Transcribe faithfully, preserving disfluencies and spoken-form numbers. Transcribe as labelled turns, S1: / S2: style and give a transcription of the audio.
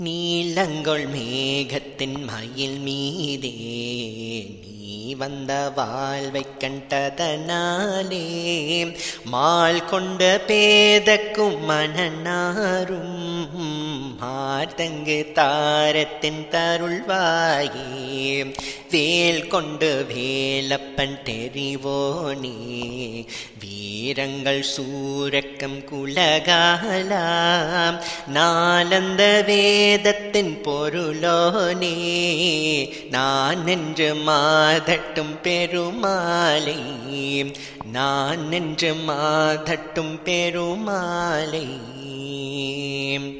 S1: நீலங்கொள் மேகத்தின் மயில் மீதே நீ வந்த வாழ்வைக் கண்டதனாலே மால் கொண்ட பேதக்கும் மனநாரும் மார்தங்கு தாரத்தின் தருள்வாயே வேல் கொண்டு வேலப்பன் தெரிவோனே வீரங்கள் சூரக்கம் குலகாலாம் நாலந்த வேதத்தின் பொருளோனே நான் என்று மாதட்டும் பெருமாளை நான் என்று மாதட்டும் பெருமாளை